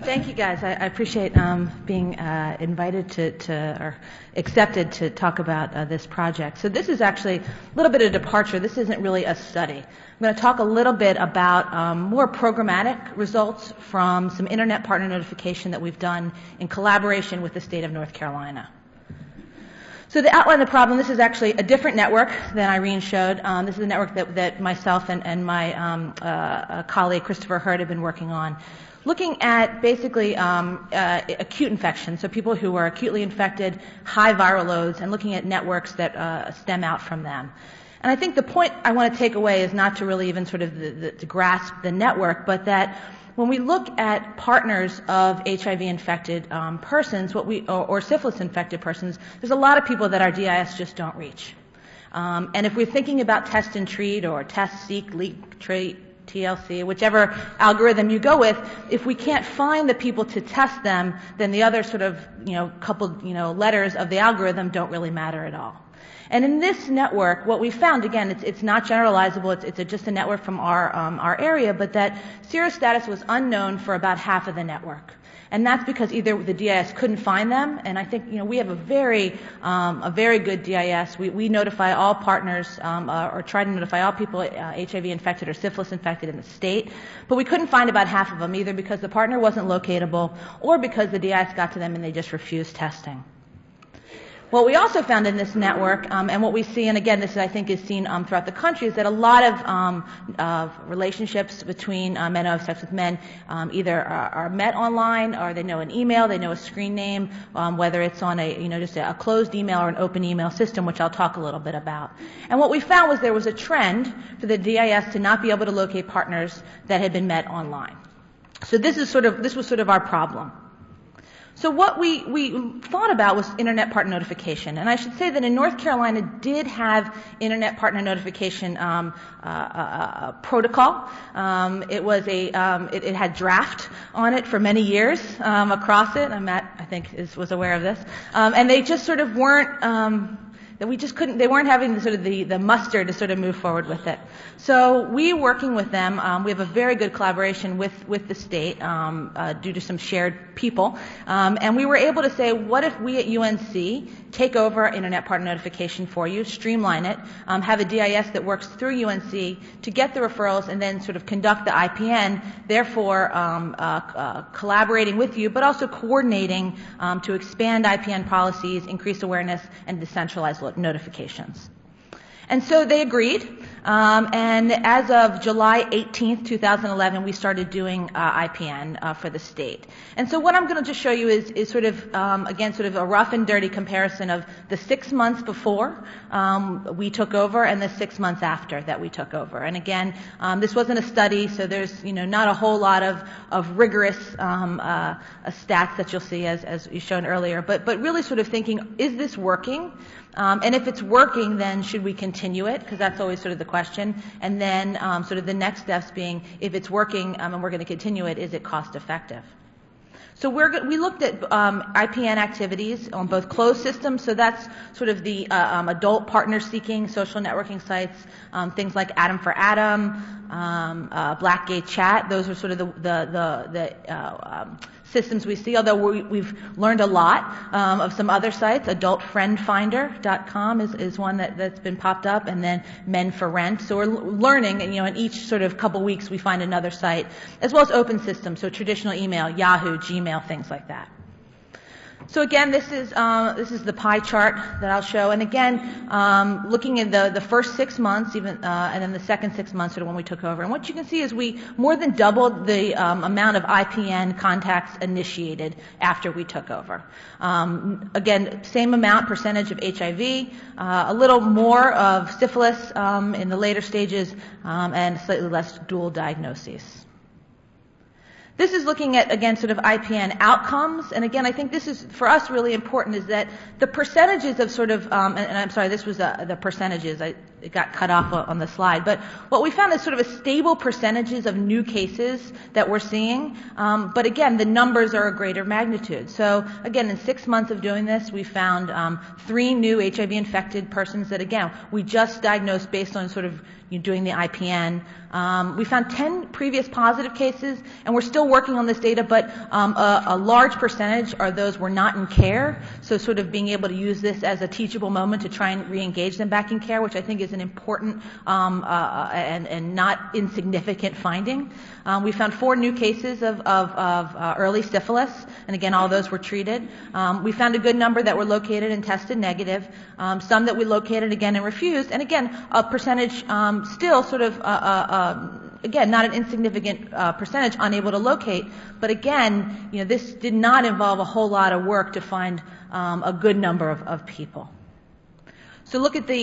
Thank you, guys. I appreciate being invited or accepted to talk about this project. So this is actually a little bit of a departure. This isn't really a study. I'm going to talk a little bit about more programmatic results from some Internet partner notification that we've done in collaboration with the state of North Carolina. So to outline the problem, this is actually a different network than Irene showed. This is a network that myself and my colleague Christopher Hurd have been working on, looking at basically acute infection, so people who are acutely infected, high viral loads, and looking at networks that stem out from them. And I think the point I want to take away is not to really even sort of to grasp the network, but that when we look at partners of HIV-infected persons, or syphilis-infected persons, there's a lot of people that our DIS just don't reach. And if we're thinking about test and treat or test, seek, leak, treat, TLC, whichever algorithm you go with, if we can't find the people to test them, then the other sort of, couple, letters of the algorithm don't really matter at all. And in this network, what we found, again, it's not generalizable, it's just a network from our area, but that serostatus was unknown for about half of the network. And that's because either the DIS couldn't find them, and I think, we have a very good DIS. We notify all partners, or try to notify all people HIV infected or syphilis infected in the state, but we couldn't find about half of them, either because the partner wasn't locatable or because the DIS got to them and they just refused testing. What we also found in this network, and what we see, and again, this I think is seen throughout the country, is that a lot of relationships between men who have sex with men either are met online, or they know an email, they know a screen name, whether it's on just a closed email or an open email system, which I'll talk a little bit about. And what we found was there was a trend for the DIS to not be able to locate partners that had been met online. So this was sort of our problem. So what we thought about was Internet partner notification, and I should say that in North Carolina did have Internet partner notification protocol. It had draft on it for many years across it. Matt, I think, was aware of this, and they just sort of weren't. That we just couldn't, they weren't having the muster to sort of move forward with it. So we, working with them, we have a very good collaboration with the state due to some shared people, and we were able to say, what if we at UNC take over Internet partner notification for you, streamline it, have a DIS that works through UNC to get the referrals and then sort of conduct the IPN, therefore collaborating with you, but also coordinating to expand IPN policies, increase awareness, and decentralize notifications. And so they agreed, and as of July 18th, 2011, we started doing IPN for the state. And so what I'm going to just show you is sort of, again, sort of a rough and dirty comparison of the 6 months before we took over and the 6 months after that we took over. And again, this wasn't a study, so there's, not a whole lot of rigorous stats that you'll see as you shown earlier, but really sort of thinking, is this working? And if it's working, then should we continue it? Because that's always sort of the question. And then sort of the next steps being, if it's working and we're going to continue it, is it cost effective? So we looked at IPN activities on both closed systems, so that's sort of the adult partner-seeking social networking sites, things like Adam for Adam, Blackgate Chat. Those are sort of the systems we see, although we've learned a lot of some other sites. AdultFriendFinder.com is one that's been popped up, and then Men for Rent. So we're learning, and in each sort of couple weeks we find another site, as well as open systems, so traditional email, Yahoo, Gmail, things like that. So again, this is the pie chart that I'll show, and again, looking at the first 6 months, even and then the second 6 months, sort of when we took over. And what you can see is we more than doubled the amount of IPN contacts initiated after we took over. Again, same amount, percentage of HIV, a little more of syphilis in the later stages, and slightly less dual diagnoses. This is looking at, again, sort of IPN outcomes. And again, I think this is, for us, really important, is that the percentages of sort of, and I'm sorry, this was the percentages. it got cut off on the slide. But what we found is sort of a stable percentages of new cases that we're seeing. But again, the numbers are a greater magnitude. So again, in 6 months of doing this, we found 3 new HIV-infected persons that, again, we just diagnosed based on sort of doing the IPN. We found 10 previous positive cases, and we're still working on this data, but a large percentage are those were not in care, so sort of being able to use this as a teachable moment to try and re-engage them back in care, which I think is an important and not insignificant finding. We found 4 new cases of early syphilis, and again, all those were treated. We found a good number that were located and tested negative, some that we located again and refused, and again, a percentage still sort of, again, not an insignificant percentage unable to locate, but again, this did not involve a whole lot of work to find a good number of people. So look at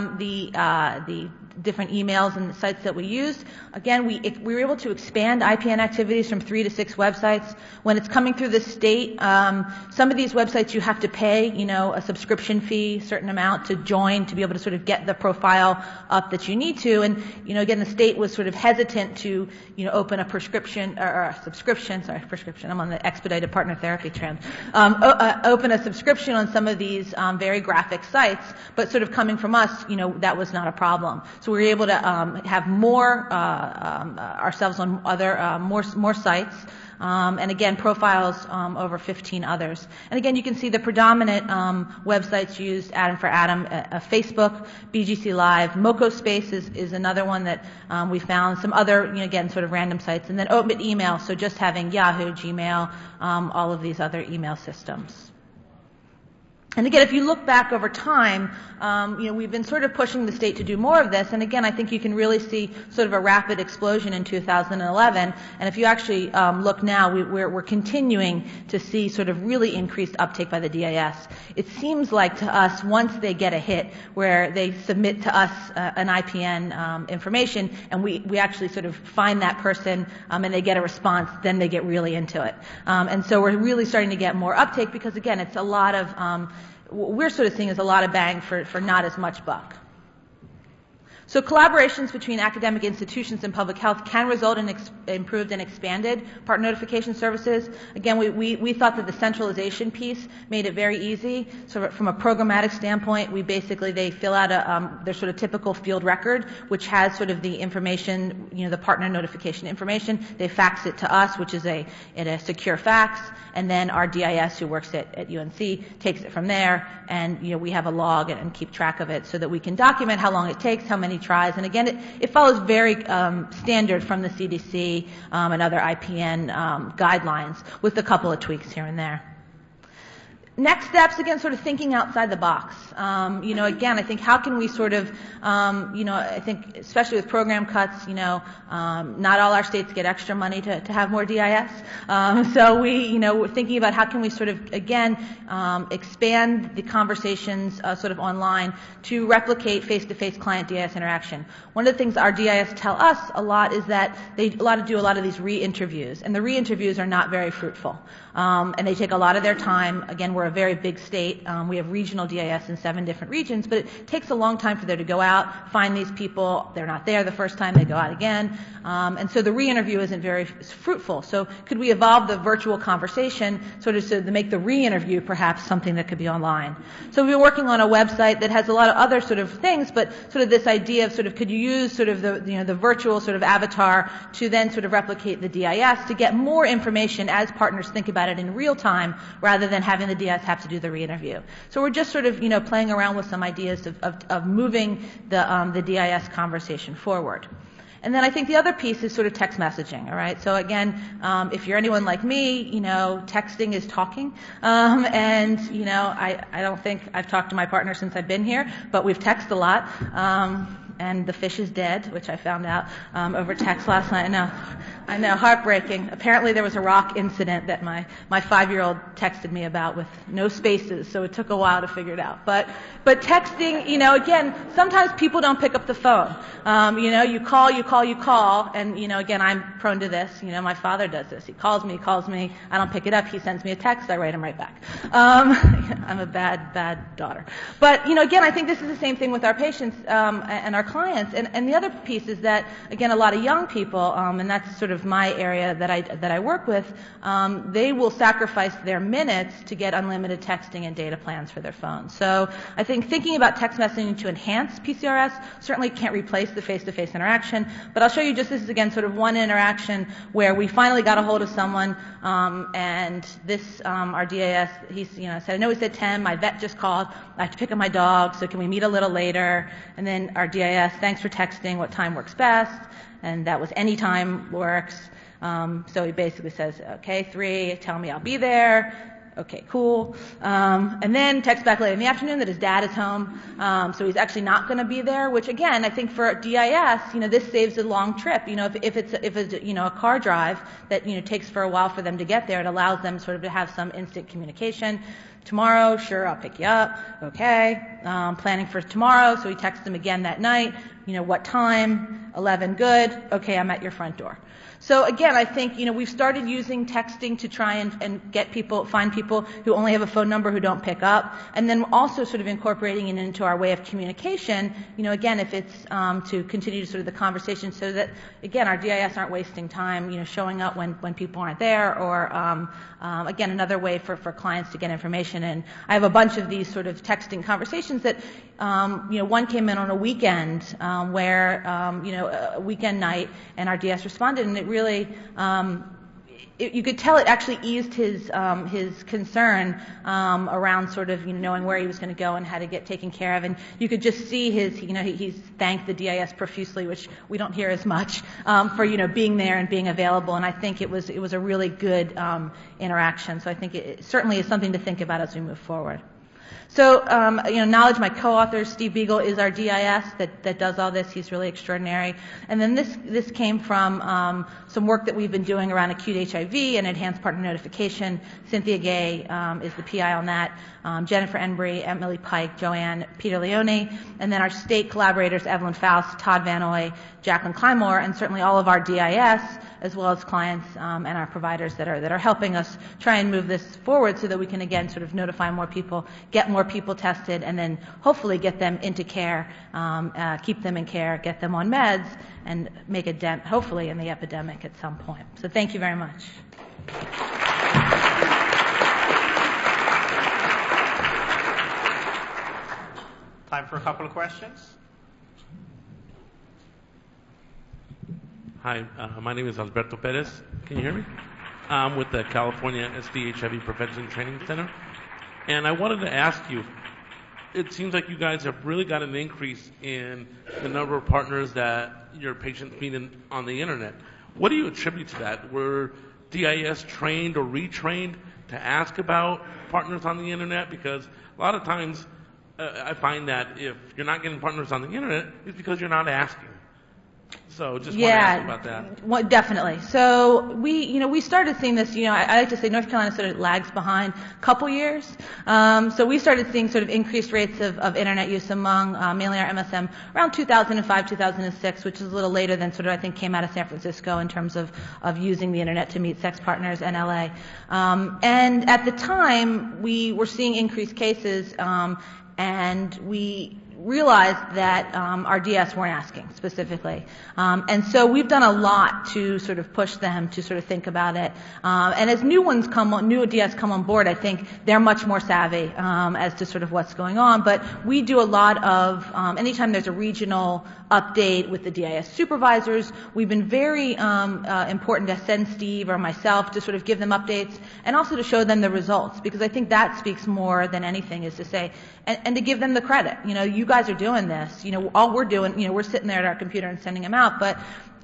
the different emails and the sites that we used. Again, we were able to expand IPN activities from 3 to 6 websites. When it's coming through the state, some of these websites you have to pay, a subscription fee, certain amount to join to be able to sort of get the profile up that you need to. And, again, the state was sort of hesitant to, open a prescription or a subscription. I'm on the expedited partner therapy trend. Open a subscription on some of these very graphic sites, but sort of coming from us, that was not a problem. So we were able to have more ourselves on other more sites, and again profiles over 15 others. And again, you can see the predominant websites used: Adam for Adam, Facebook, BGC Live, MocoSpace is another one that we found. Some other, again, sort of random sites, and then Open Email. So just having Yahoo, Gmail, all of these other email systems. And again, if you look back over time, we've been sort of pushing the state to do more of this. And again, I think you can really see sort of a rapid explosion in 2011. And if you actually look now, we're continuing to see sort of really increased uptake by the DIS. It seems like to us, once they get a hit where they submit to us an IPN information, and we actually sort of find that person and they get a response, then they get really into it. And so we're really starting to get more uptake because, again, it's a lot of what we're sort of seeing is a lot of bang for not as much buck. So collaborations between academic institutions and public health can result in improved and expanded partner notification services. Again, we thought that the centralization piece made it very easy. So from a programmatic standpoint, they fill out their sort of typical field record, which has sort of the information, the partner notification information. They fax it to us, which is in a secure fax, and then our DIS, who works at UNC, takes it from there, and we have a log and keep track of it so that we can document how long it takes, how many tries, and again, it follows very standard from the CDC and other IPN guidelines, with a couple of tweaks here and there. Next steps, again, sort of thinking outside the box. Again, I think how can we sort of, I think especially with program cuts, not all our states get extra money to have more DIS. So we're thinking about how can we sort of, again, expand the conversations sort of online to replicate face-to-face client DIS interaction. One of the things our DIS tell us a lot is that they do a lot of these re-interviews, and the re-interviews are not very fruitful. And they take a lot of their time. Again, we're a very big state. We have regional DIS in 7 different regions, but it takes a long time for them to go out, find these people. They're not there the first time, they go out again. And so the re-interview isn't very fruitful. So could we evolve the virtual conversation sort of to make the re-interview perhaps something that could be online? So we've been working on a website that has a lot of other sort of things, but sort of this idea of sort of could you use sort of the virtual sort of avatar to then sort of replicate the DIS to get more information as partners think about it in real time rather than having the DIS have to do the re-interview. So we're just sort of playing around with some ideas of moving the DIS conversation forward. And then I think the other piece is sort of text messaging, all right? So again, if you're anyone like me, texting is talking. And, I don't think I've talked to my partner since I've been here, but we've texted a lot. And the fish is dead, which I found out over text last night. No, I know, heartbreaking. Apparently there was a rock incident that my 5-year-old texted me about with no spaces, so it took a while to figure it out. But texting, again, sometimes people don't pick up the phone. You call, and, again, I'm prone to this. My father does this. He calls me, I don't pick it up, he sends me a text, I write him right back. I'm a bad daughter. But, again, I think this is the same thing with our patients and our clients. And the other piece is that, again, a lot of young people, and that's sort of my area that I work with, they will sacrifice their minutes to get unlimited texting and data plans for their phones. So I think thinking about text messaging to enhance PCRS certainly can't replace the face-to-face interaction, but I'll show you just this is, again, sort of one interaction where we finally got a hold of someone, and this, our DAS, he said, I know he said 10, my vet just called, I have to pick up my dog, so can we meet a little later? And then our DAS, thanks for texting, what time works best? And that was any time works. So he basically says, okay, 3, tell me I'll be there. Okay, cool. And then text back later in the afternoon that his dad is home, so he's actually not going to be there. Which again, I think for DIS, this saves a long trip. If it's a car drive that takes for a while for them to get there, it allows them sort of to have some instant communication. Tomorrow, sure, I'll pick you up. Okay. Planning for tomorrow, so he texts them again that night. What time? 11, good. Okay, I'm at your front door. So again, I think, we've started using texting to try and find people who only have a phone number who don't pick up, and then also sort of incorporating it into our way of communication, again, if it's to continue sort of the conversation so that, again, our DIS aren't wasting time, showing up when people aren't there, or, again, another way for clients to get information. And I have a bunch of these sort of texting conversations that, one came in on a weekend, where, a weekend night, and our DS responded, and it really, you could tell it actually eased his concern around sort of knowing where he was going to go and how to get taken care of, and you could just see he's thanked the DIS profusely, which we don't hear as much, for being there and being available, and I think it was a really good interaction. So I think it certainly is something to think about as we move forward. So, Knowledge, my co-author, Steve Beagle, is our DIS that does all this. He's really extraordinary. And then this came from some work that we've been doing around acute HIV and enhanced partner notification. Cynthia Gay is the PI on that. Jennifer Embry, Emily Pike, Joanne, Peter Leone, and then our state collaborators, Evelyn Faust, Todd Van Oy, Jacqueline Clymore, and certainly all of our DIS, as well as clients and our providers that are helping us try and move this forward so that we can, again, sort of notify more people, get more people tested, and then hopefully get them into care, keep them in care, get them on meds, and make a dent, hopefully, in the epidemic at some point. So thank you very much. Time for a couple of questions. Hi, my name is Alberto Perez. Can you hear me? I'm with the California SD HIV Prevention Training Center. And I wanted to ask you, it seems like you guys have really got an increase in the number of partners that your patients meet on the internet. What do you attribute to that? Were DIS trained or retrained to ask about partners on the internet? Because a lot of times I find that if you're not getting partners on the internet, it's because you're not asking. So just want to ask about that. Well, definitely. So we started seeing this, I like to say North Carolina sort of lags behind a couple years. So we started seeing sort of increased rates of internet use among mainly our MSM around 2005, 2006, which is a little later than sort of I think came out of San Francisco in terms of using the internet to meet sex partners in LA. And at the time, we were seeing increased cases, and we realized that our DS weren't asking specifically. And so we've done a lot to sort of push them to sort of think about it. And as new DS come on board, I think they're much more savvy as to sort of what's going on. But we do a lot of, anytime there's a regional update with the DIS supervisors, we've been very important to send Steve or myself to sort of give them updates and also to show them the results, because I think that speaks more than anything, is to say, and to give them the credit. You guys are doing this. All we're doing, we're sitting there at our computer and sending them out, but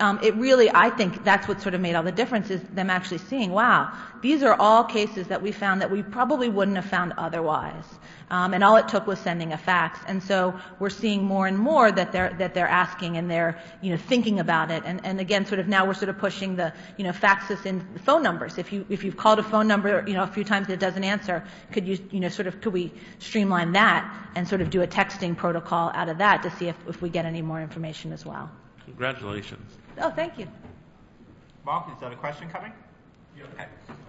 it really, I think that's what sort of made all the difference, is them actually seeing, wow, these are all cases that we found that we probably wouldn't have found otherwise. And all it took was sending a fax. And so we're seeing more and more that they're asking, and they're, thinking about it. And again, sort of now we're sort of pushing the, fax us in phone numbers. If you've called a phone number, a few times and it doesn't answer, could we streamline that and sort of do a texting protocol out of that to see if we get any more information as well. Congratulations. Oh, thank you. Mark, is that a question coming? Yeah. Okay.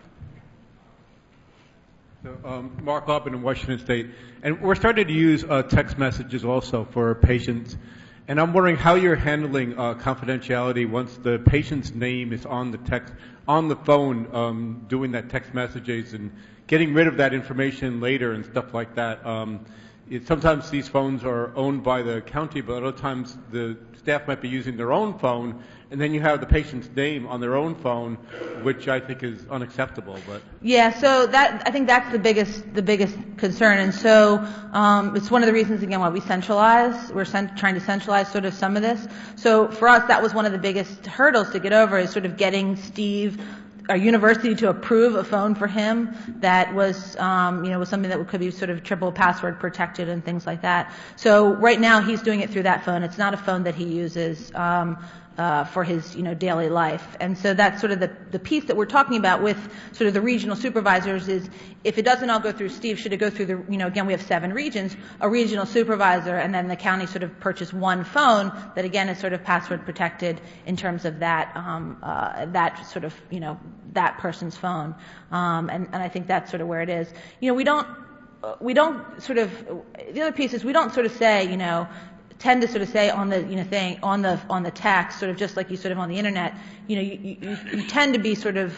So, Mark Loppin in Washington State, and we're starting to use text messages also for patients, and I'm wondering how you're handling confidentiality once the patient's name is on the text, on the phone, doing that text messages and getting rid of that information later and stuff like that. Sometimes these phones are owned by the county, but other times the staff might be using their own phone, and then you have the patient's name on their own phone, which I think is unacceptable. But yeah, so I think that's the biggest concern, and so it's one of the reasons again why we centralize. We're trying to centralize sort of some of this. So for us, that was one of the biggest hurdles to get over, is sort of getting Steve, our university, to approve a phone for him that was, was something that could be sort of triple password protected and things like that. So right now he's doing it through that phone. It's not a phone that he uses for his, daily life. And so that's sort of the piece that we're talking about with sort of the regional supervisors, is if it doesn't all go through Steve, should it go through the, again, we have 7 regions, a regional supervisor, and then the county sort of purchase one phone that again is sort of password protected in terms of that, that sort of, that person's phone. And I think that's sort of where it is. We don't sort of, the other piece is we don't sort of say, tend to sort of say on the thing on the text, sort of just like you sort of on the internet, you tend to be sort of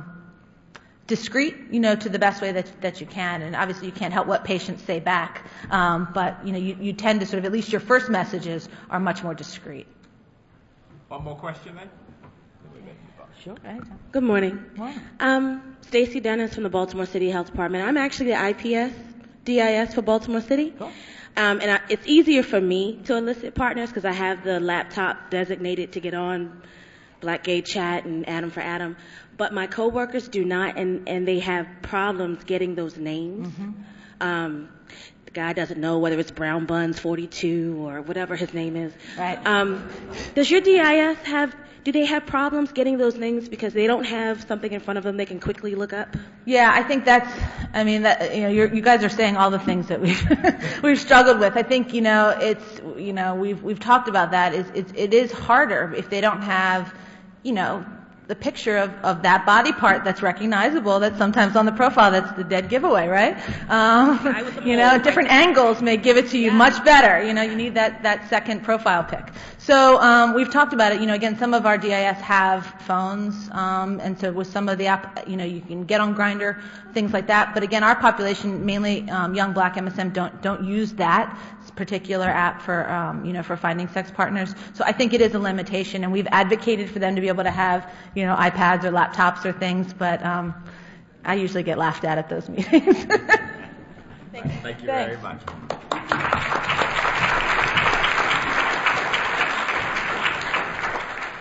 discreet, to the best way that you can, and obviously you can't help what patients say back, but you tend to sort of, at least your first messages are much more discreet. One more question then. Sure. Good morning. Wow. Stacy Dennis from the Baltimore City Health Department. I'm actually the IPS DIS for Baltimore City. Cool. And it's easier for me to elicit partners because I have the laptop designated to get on Blackgate Chat and Adam for Adam. But my coworkers do not, and they have problems getting those names. Mm-hmm. The guy doesn't know whether it's Brown Buns 42 or whatever his name is. Right. Does your DIS do they have problems getting those names because they don't have something in front of them they can quickly look up? Yeah, I think you guys are saying all the things that we've struggled with. I think, it's, we've talked about that. It is harder if they don't have, the picture of that body part that's recognizable, that's sometimes on the profile, that's the dead giveaway, right? Different angles may give it to you much better. You need that second profile pic. So we've talked about it. Again, some of our DIS have phones, and so with some of the app, you can get on Grindr, things like that. But again, our population, mainly young Black MSM, don't use that particular app for for finding sex partners. So I think it is a limitation, and we've advocated for them to be able to have iPads or laptops or things. But I usually get laughed at those meetings. Thank you very much.